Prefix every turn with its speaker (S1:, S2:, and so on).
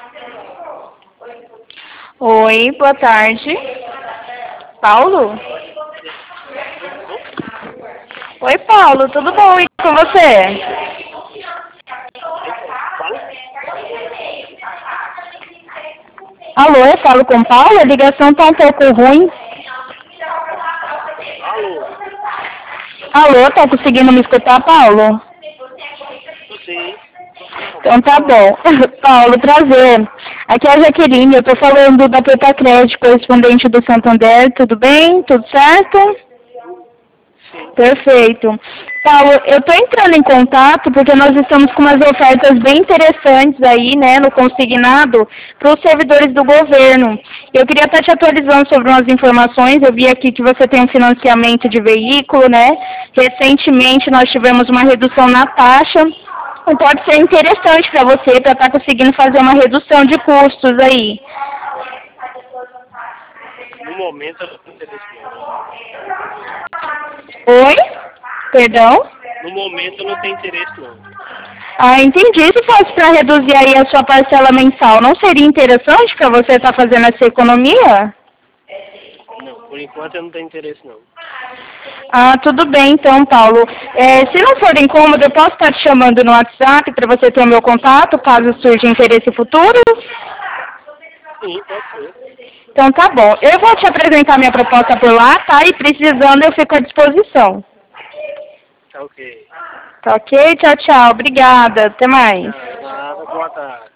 S1: Oi, boa tarde. Paulo? Oi, Paulo, tudo bom? E com você? Alô, eu falo com o Paulo? A ligação tá um pouco ruim.
S2: Alô?
S1: Alô, tá conseguindo me escutar, Paulo?
S2: Sim.
S1: Então tá bom. Paulo, prazer. Aqui é a Jaqueline, eu tô falando da Pepa Crédito, correspondente do Santander, tudo bem? Tudo certo?
S2: Sim.
S1: Perfeito. Paulo, eu estou entrando em contato porque nós estamos com umas ofertas bem interessantes aí, né, no consignado para os servidores do governo. Eu queria estar te atualizando sobre umas informações. Eu vi aqui que você tem um financiamento de veículo, né? Recentemente nós tivemos uma redução na taxa. E pode ser interessante para você, para estar conseguindo fazer uma redução de custos aí.
S2: No momento eu não tenho interesse não.
S1: Oi? Perdão?
S2: No momento eu não tenho interesse não.
S1: Ah, entendi. Se fosse para reduzir aí a sua parcela mensal, não seria interessante para você estar fazendo essa economia?
S2: Não, por enquanto eu não tenho interesse não.
S1: Ah, tudo bem então, Paulo. Se não for incômodo, eu posso estar te chamando no WhatsApp para você ter o meu contato, caso surja interesse futuro?
S2: Sim, pode ser.
S1: Então tá bom. Eu vou te apresentar minha proposta por lá, tá? E precisando eu fico à disposição.
S2: Tá ok.
S1: Tá ok? Tchau, tchau. Obrigada. Até mais.
S2: Nada, boa tarde.